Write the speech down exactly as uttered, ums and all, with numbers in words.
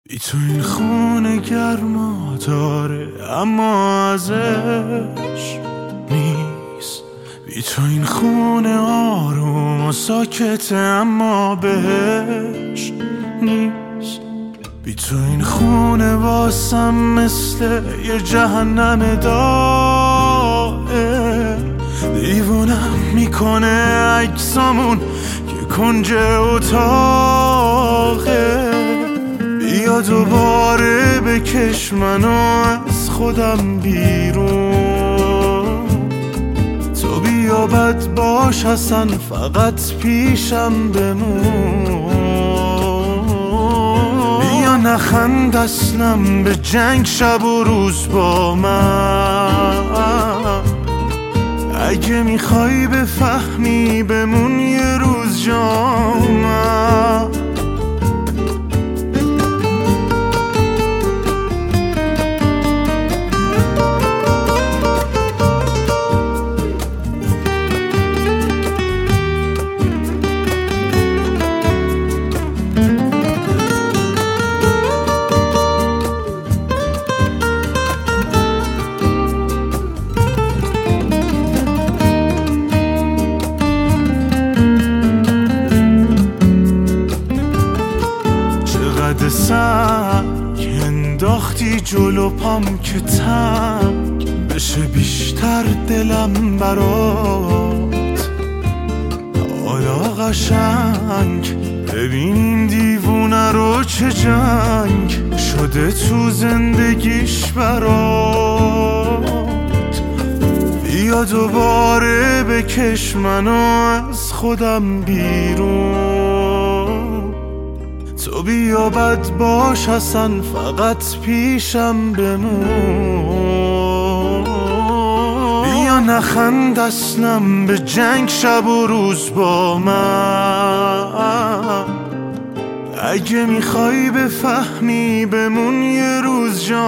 بی تو این خونه گرما داره اما ازش نیست. بی تو این خونه آروم و ساکته اما بهش نیست. بی تو این خونه واسم مثل یه جهنم داره. دیوونم میکنه عکسامون که کنج اتاقه. بیا دوباره بکش منو از خودم بیرون. تو بیا بد باش اصلا فقط پیشم بمون. بیا نخند اصلم به جنگ شب و روز با من. اگه میخوای بفهمی بمون یه روز جا من. سنگ انداختی جلو پام که تنگ بشه بیشتر دلم برات. حالا قشنگ ببین این دیوونه رو چه جنگ شده تو زندگیش برات. بیا دوباره بکش منو از خودم بیرون. تو بیا بد باش اصلا فقط پیشم بمون. بیا نخند اصلم به جنگ شب و روز با من. اگه میخوای بفهمی بمون یه روز جا